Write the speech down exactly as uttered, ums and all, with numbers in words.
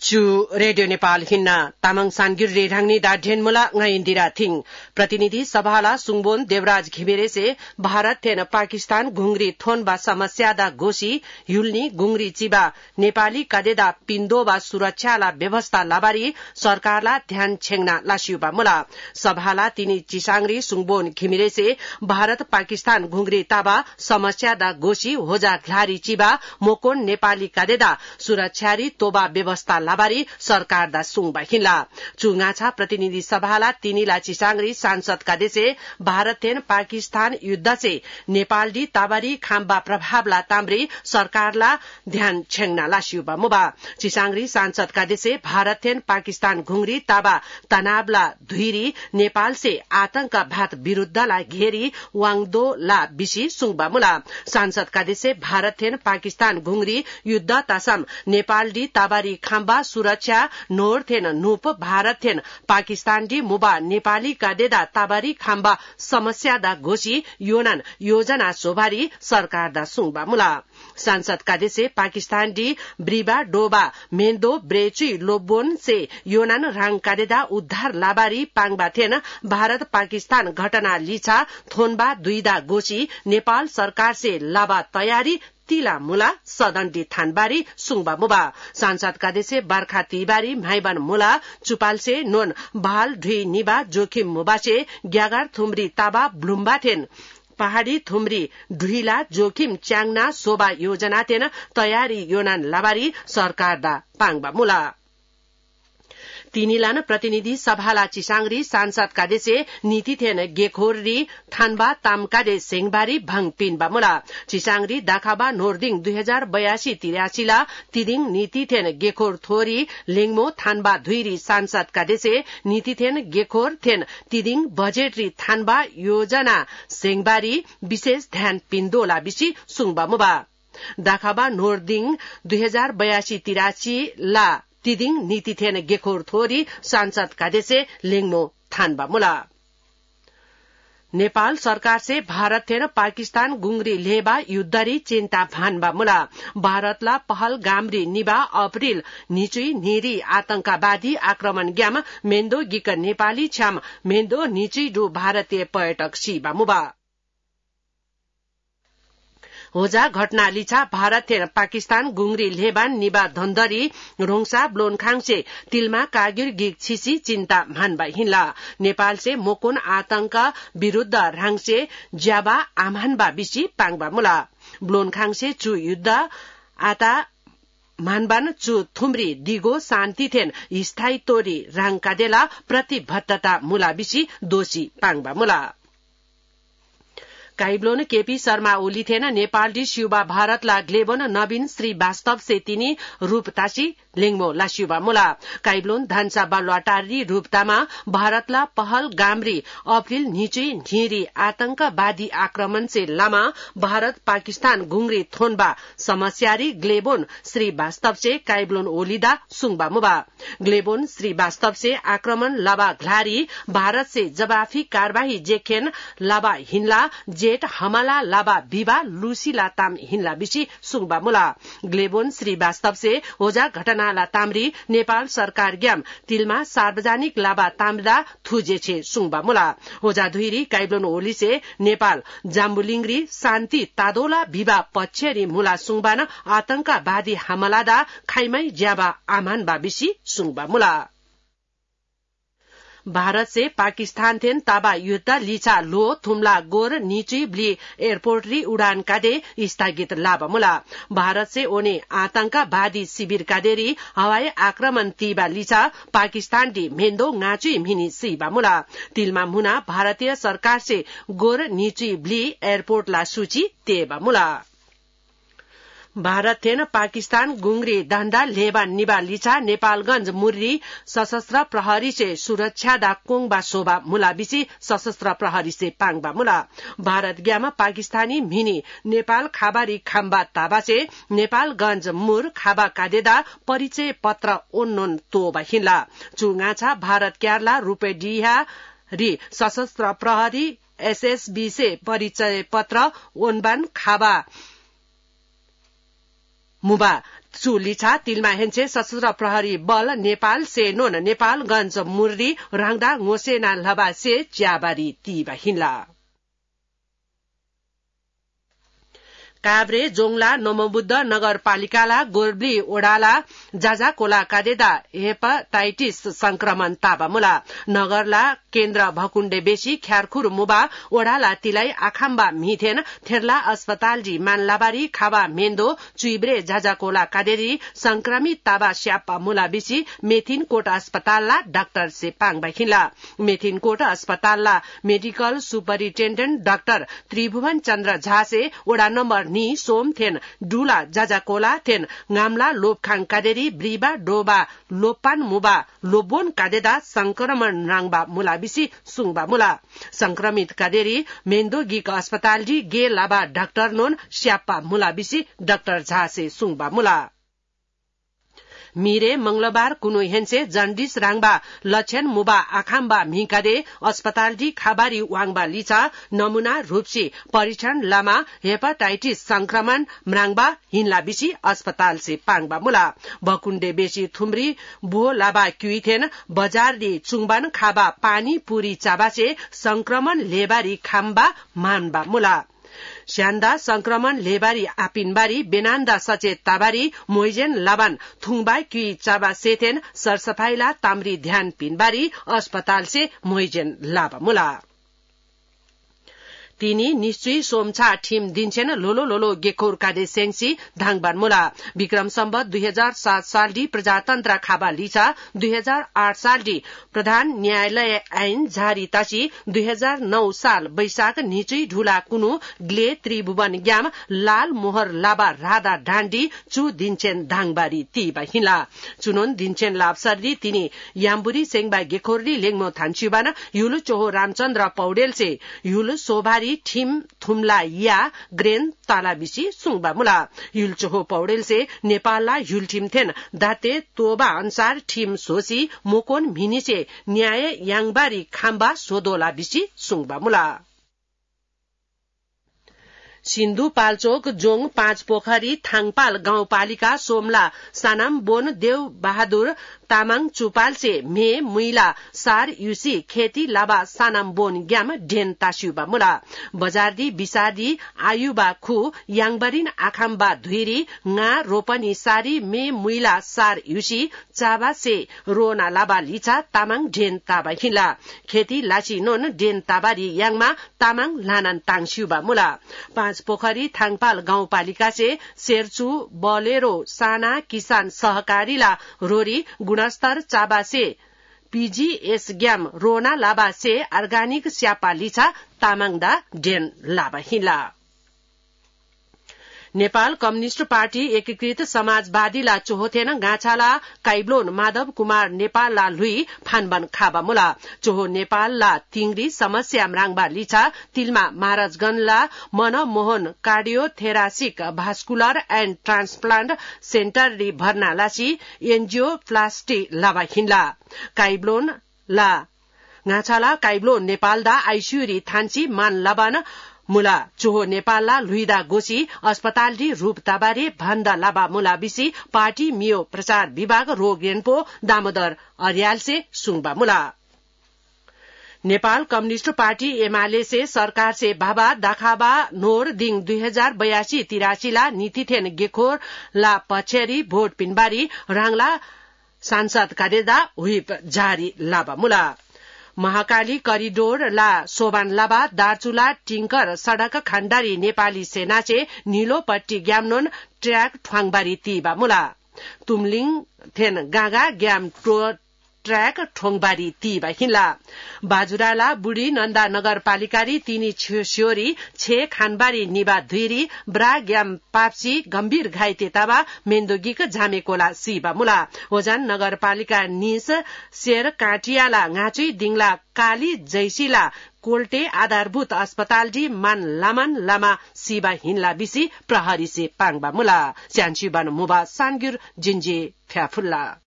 चु रेडियो नेपाल हिन्ना तामाङ सानगिर रेढाङनी दाढेन मुला ngai इन्दिरा थिङ प्रतिनिधि सभाला सुङबोन देवराज घिमिरे से भारत थेन पाकिस्तान घुंगरी थोनबा समस्या दा गोशी युल्नी घुंगरी चिबा नेपाली कदेदा पिन्दोबा सुरक्षाला व्यवस्था लाबारी सरकारला ध्यान छेंगना लासियुबा मुला सभाला तिनी चिसाङरी सुङबोन घिमिरे से भारत पाकिस्तान घुंगरी ताबा समस्या दा गोशी होजा घ्लारी चिबा मोकोन नेपाली कदेदा सुरक्षारी तोबा व्यवस्था लाबारी सरकार दा सुङबा हिला चुङाछा प्रतिनिधि सभाला तिनीला चिसाङरी सांसद का देशे भारत थेन पाकिस्तान युद्ध से नेपाल दी ताबारी खाम्बा प्रभावला ताम्री सरकारला ध्यान छेंगना लासियुबा मुबा चिसाङरी सांसद का देशे भारत थेन पाकिस्तान घुंगरी ताबा तनावला धुइरी नेपाल से आतंक भात विरुद्धला घेरी वाङदो ला बिसी सुङबा मुला सांसद का देशे भारत थेन पाकिस्तान घुंगरी युद्ध तासम नेपाल दी ताबारी खाम्बा सुरक्षा नोर थेन नुप भारत थेन पाकिस्तान दी मुबा नेपाली का देदा ताबारी खाम्बा समस्या दा घोषी योनन योजना सोभारी सरकार दा सुङबा मुला सांसद का देशे पाकिस्तान दी ब्रीबा डोबा मेन्दो ब्रेची लोबोन से योनन राङ का देदा उद्धार लाबारी पाङबा थेन भारत पाकिस्तान घटना लिछा थोनबा दुईदा गोशी नेपाल सरकार से लाबा तयारी तिला मुला सदनडी थानबारी सुङबा मुबा सांसद का देशे बर्खा तिबारी भाइबान मुला चुपाल से नोन भाल ढुई निबा जोखिम मुबासे ग्यागार थुमरी ताबा ब्लुम्बा थेन पहाड़ी थुमरी ढुइला जोखिम च्याङना सोबा योजना थेन तयारी योनान लाबारी सरकार दा पाङबा मुला तिनीलान प्रतिनिधि सभाला चिसाङरी सांसद का देशे नीति थेन गेखोरी थानबा तामकादे सेङबारी भङ पिनबा मुला चिसाङरी दाखाबा नोर्दिङ दुई हजार बयासी तिरासी ला तिदिङ नीति थेन गेखोर थोरी लेङमो थानबा धुइरी सांसद का देशे नीति थेन गेखोर थेन तिदिङ बजेटरी थानबा योजना सेङबारी विशेष ध्यान पिन्दोला बिसी सुङबा मुबा दाखाबा नोर्दिङ दुई हजार बयासी तिरासी ला तिदिङ नीति थेन गेखोर थोरी सांसद का देशे लेङमो थानबा मुला नेपाल सरकार से भारत थेन पाकिस्तान गुंगरी लेबा युद्धरी चिन्ता भानबा मुला भारतला पहल गामरी निबा अप्रिल निचुई निरी आतंकवादी आक्रमण ग्याम मेन्दो गिक नेपाली छ्याम मेन्दो निचुई डु भारतीय पर्यटक सीबा मुबा होजा घटना लिछा भारत थेन पाकिस्तान गुंगरी लेबान निबा धन्दरी रोङसा ब्लोनखाङ से तिलमा कागिर गिग छिसी चिन्ता भानबा हिला नेपाल से मोकोन आतंक विरुद्ध राङ से ज्याबा आमानबा बिसी पाङबा मुला ब्लोनखाङ से चु युद्ध आता मानबान चु थुमरी दिगो शान्ति थेन स्थायी तोरी राङ कादेला प्रतिबद्धता मुला बिसी दोषी पाङबा मुला काइब्लोन केपी शर्मा ओली थेन नेपाल डी शिवबा भारतला ग्लेबोन नवीन श्री वास्तव से तिनी रूपतासी लेङमो लासियुबा मुला काइब्लोन धान्सा बालुवाटारी रूपतामा भारतला पहल गामरी अप्रिल निचुई ढिरी आतंकवादी आक्रमण से लामा भारत पाकिस्तान घुंगरी थोनबा समस्यारी ग्लेबोन श्री वास्तव से काइब्लोन ओलीदा सुङबा मुबा ग्लेबोन श्री वास्तव से आक्रमण लाबा घ्लारी भारत से जवाफी कार्यवाही जेखेन लाबा हिनला जेट हमला लाबा बिबा लुसीला ताम हिनला बिसी सुङबा मुला ग्लेबोन श्री वास्तव से होजा घटनाला तामरी नेपाल सरकार ग्याम तिलमा सार्वजनिक लाबा ताम्दा थुजेछे सुङबा मुला होजा धुइरी काइब्लोन ओली से नेपाल जाम्बुलिङरी शान्ति तादोला बिबा पक्षरी मुला सुङबान आतंकवादी हमलादा खाइमै ज्याबा आमानबा बिसी सुङबा मुला भारत से पाकिस्तान थेन ताबा युद्ध लिछा लो थुमला गोर नीची ब्ली एयरपोर्ट री उड़ान कादे स्थगित लाभ मुला भारत से ओने आतंकवादी शिविर कादेरी हवाई आक्रमण तीबा लिछा पाकिस्तान डी मेन्दो गाचुई मिनी सीबा मुला तिलमा मुना भारतीय सरकार से गोर नीची ब्ली एयरपोर्ट ला सूची तेबा मुला भारत थेन पाकिस्तान गुंगरी दण्डा लेबा निबा लिछा नेपालगंज मुर्री सशस्त्र प्रहरी से सुरक्षा दा कोङबा शोभा मुला बिसी सशस्त्र प्रहरी से पाङबा मुला भारत ग्यामा पाकिस्तानी मिनी नेपाल खाबारी खाम्बा ताबा से नेपालगंज मुर खाबा कादेदा परिचय पत्र ओन्नोन तोबा हिला चुङाछा भारत केरला रुपे डिहा री सशस्त्र प्रहरी एसएसबी से परिचय पत्र ओनबान खाबा मुबा सुलिछा तिलमा हेन्चे सशस्त्र प्रहरी बल नेपाल सेनोन नेपालगञ्ज मुर्दी राङदा ngोसेना लबा से च्याबारी तीबा हिन्ला काभ्रे जोङला नमोबुद्ध नगरपालिकाला गोर्ब्ली ओडाला जाजाकोला कादेदा हेपाटाइटिस संक्रमण ताबामुला नगरला केन्द्र भकुण्डे बेसी ख्यारखुर मुबा ओडाला तिलाई आखाम्बा मिथेन थेरला अस्पताल जी मानलाबारी खाबा मेन्दो चुइब्रे जाजाकोला कादेरी संक्रमित ताबा स्यापा मुला बिसी मेथिन कोट अस्पतालला डाक्टर से पाङ बाखिला मेथिन कोट अस्पतालला medical superintendent doctor Tribhuvan Chandra Jha से ओडा नम्बर नि सोमथेन डुला जाजाकोला थेन गामला लोपखाङ कादेरी ब्रिबा डोबा लोपान मुबा लोबोन कादेदा संक्रमण राङबा मुला बिसी सुङबा मुला संक्रमित कादेरी मेन्दो गिक अस्पताल जी गे लाबा डाक्टर नोन स्यापा मुला बिसी डाक्टर झा से सुङबा मुला मिरे मंगलबार कुनु हेन्से जन्डिस राङबा लक्षण मुबा आखाम्बा मिकादे अस्पताल जी खाबारी वाङबा लिचा नमूना रूपसी परीक्षण लामा हेपाटाइटिस संक्रमण म्राङबा हिन्ला बिसी अस्पताल से पाङबा मुला भकुण्डे बेसी थुम्री बुहो लाबा क्युइथेन बजार दि चुङबान खाबा पानी पुरी चाबासे संक्रमण लेबारी खाम्बा मानबा मुला स्यान्दा संक्रमण लेबारी आपिनबारी बेनान्दा सचेत ताबारी मोइजेन लाबान थुङबा क्युई चाबा सेथेन सरसफाइला ताम्री ध्यान पिनबारी अस्पताल से मोइजेन लाबा मुला तिनी निश्चय सोमछा ठिम दिन्छेन लोलो लोलो गेखोर कादे सेंसी धाङबान मुला विक्रम सम्बत दुई हजार सात साल डी प्रजातन्त्र खाबा लिचा दुई हजार आठ साल डी प्रधान न्यायालय ऐन जारी तासी दुई हजार नौ साल बैशाख निचुई ढुला कुनु ग्ले त्रिभुवन ग्याम लाल मोहर लाबा राधा ढाण्डी चु दिन्छेन धाङबारी तीबा हिला चुनोन दिन्छेन लाभसर्दी तिनी याम्बुरी सेङबा गेखोरली लेङमो थान्चुबान युलु चोहो रामचन्द्र पौडेल से युलु सोभारी ठिम थुम्ला या ग्रेन तालाबिसी सुङबा मुला युलचोहो पौडेल से नेपालला युल ठिम थेन दाते तोबा अनुसार ठिम सोसी मोकोन मिनिसे न्याय याङबारी खाम्बा सोदोला बिसी सुङबा मुला सिन्धुपाल्चोक जोङ पाँच पोखरी थाङपाल गाउँपालिका सोमला सानाम बोन देव बहादुर तामाङ चुपाल से मे मुइला सार युसी खेती लाबा सानाम बोन ग्याम ढेन तास्युबा मुला बजारदी बिसादी आयुबा खु याङबरिन आखाम्बा धुइरी nga रोपनी सारी मे मुइला सार युसी चाबा से रोना लाबा लिचा तामाङ ढेन ताबा हिला खेती लाची नोन ढेन ताबारी याङमा तामाङ लानान ताङस्युबा मुला पाँच पोखरी थाङपाल गाउँपालिका से शेरचु बलेरो साना किसान सहकारीला रोरी गुणस्तर चाबा से पीजीएस ग्याम रोना लाबा से अर्गानिक स्यापा लिचा तामाङदा डेन लाबा हिला नेपाल कम्युनिष्ट पार्टी एकीकृत समाजवादीला चोहोथेन गाछाला काइब्लोन माधव कुमार नेपालला लुई फानबन खाबा मुला चोहो नेपालला तिंगरी समस्या म्राङबा लिचा तिलमा महाराजगंजला Manmohan cardiothoracic vascular and transplant centre रि भर्ना लासी एनजिओ प्लास्टी लाबा हिन्ला काइब्लोन ला गाछाला काइब्लोन नेपालदा आइसियुरी थान्सी मान लाबान मुला चोहो नेपालला लुइदा गोसी अस्पताल डी रूप ताबारे भन्दा लाबा मुला बिसी पार्टी मियो प्रचार विभाग रोगेन्पो दामोदर अर्याल से सुङबा मुला नेपाल कम्युनिष्ट पार्टी एमाले से सरकार से बाबा दाखाबा नोर दिङ दुई हजार बयासी तिरासी ला नीतिथेन गेखोर ला पछेरी भोट पिनबारी राङला सांसद कादेदा हुइप जारी लाबा मुला महाकाली करिडोर ला सोबान लाबा दार्चुला टिंकर सड़क खण्डारी नेपाली सेना से नीलो पट्टी ग्यामनोन ट्र्याक ठ्वाङबारी तीबा मुला तुमलिङ थेन गागा ग्याम ट्र्याक ठोङबारी तीबा हिला बाजुराला बुढी नन्दा नगरपालिकारी तिनी स्योरी छे खानबारी निबा धुइरी ब्रा ग्याम पाप्सी गम्भीर घाइते ताबा मेन्दोगीक झामेकोला सीबा मुला ओजान नगरपालिका निस शेर काटियाला गाँचुई दिङला काली जैसीला कोल्टे आधारभूत अस्पताल जी मान लामान लामा सीबा हिन्ला बिसी प्रहरी से पाङबा मुला स्यानसी बान मुबा सानगिर जिन्जे फ्याफुल्ला